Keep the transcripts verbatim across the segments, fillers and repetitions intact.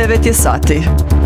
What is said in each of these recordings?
devet je sati.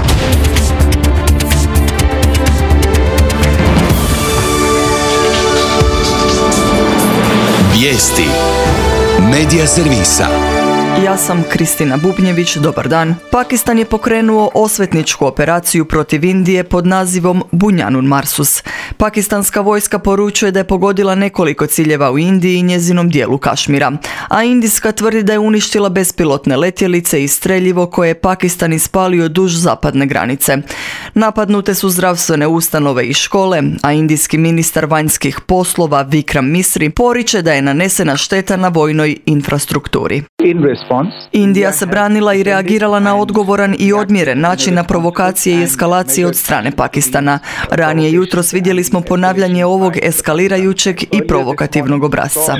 Vijesti Medija servisa. Ja sam Kristina Bubnjević, dobar dan. Pakistan je pokrenuo osvetničku operaciju protiv Indije pod nazivom Bunyanun Marsus. Pakistanska vojska poručuje da je pogodila nekoliko ciljeva u Indiji i njezinom dijelu Kašmira, a indijska tvrdi da je uništila bespilotne letjelice i streljivo koje je Pakistan ispalio duž zapadne granice. Napadnute su zdravstvene ustanove i škole, a indijski ministar vanjskih poslova Vikram Misri poriče da je nanesena šteta na vojnoj infrastrukturi. Indija se branila i reagirala na odgovoran i odmjeren način na provokacije i eskalacije od strane Pakistana. Ranije jutros vidjeli smo ponavljanje ovog eskalirajućeg i provokativnog obrasca.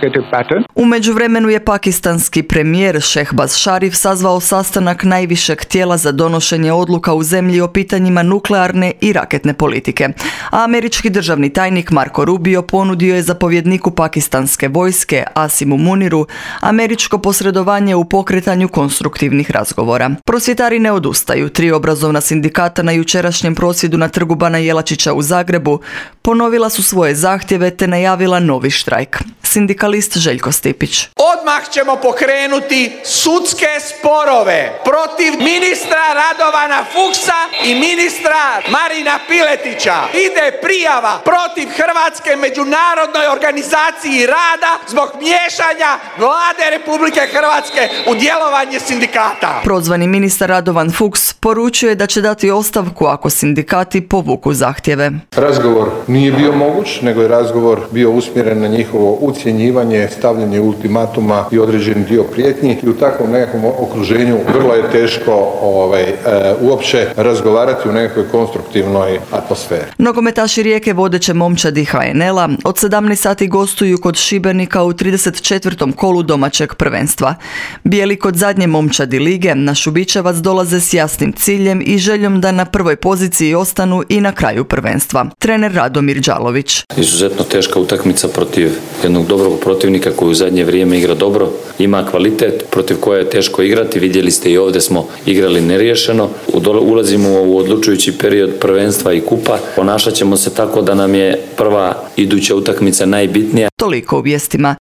U međuvremenu je pakistanski premijer Shehbaz Sharif sazvao sastanak najvišeg tijela za donošenje odluka u zemlji o pitanjima nuklearne i raketne politike. A američki državni tajnik Marco Rubio ponudio je zapovjedniku pakistanske vojske Asimu Muniru američko posredovanje u pokretanju konstruktivnih razgovora. Prosvjetari ne odustaju. Tri obrazovna sindikata na jučerašnjem prosvjedu na trgu Bana Jelačića u Zagrebu ponovila su svoje zahtjeve te najavila novi štrajk. Sindikalist Željko Stipić. Odmah ćemo pokrenuti sudske sporove protiv ministra Radovana Fuchsa i ministra Marina Piletića. Ide prijava protiv Hrvatske međunarodnoj organizaciji rada zbog miješanja Vlade Republike Hrvatske u djelovanje sindikata. Prozvani ministar Radovan Fuchs poručuje da će dati ostavku ako sindikati povuku zahtjeve. Razgovor nije bio moguć, nego je razgovor bio usmjeren na njihovo ucjenjivanje, stavljanje ultimatuma i određeni dio prijetnji i u takvom nekakvom okruženju vrlo je teško ovaj, e, uopće razgovarati u nekakvoj konstruktivnoj atmosferi. Nogometaši Rijeke, vodeće momčadi ha en el-a, od sedamnaest sati gostuju kod Šibenika u trideset četvrtom kolu domaćeg prvenstva. Bijeli kod zadnje momčadi lige na Šubićevac dolaze s jasnim ciljem i željom da na prvoj poziciji ostanu i na kraju prvenstva. Trener Radomir Đalović. Izuzetno teška utakmica protiv jednog dobrog protivnika koji u zadnje vrijeme igra dobro, ima kvalitet, protiv koje je teško igrati. Vidjeli ste i ovdje smo igrali neriješeno. Ulazimo u odlučujući period prvenstva i kupa. Ponašat ćemo se tako da nam je prva iduća utakmica najbitnija. Toliko u vijestima.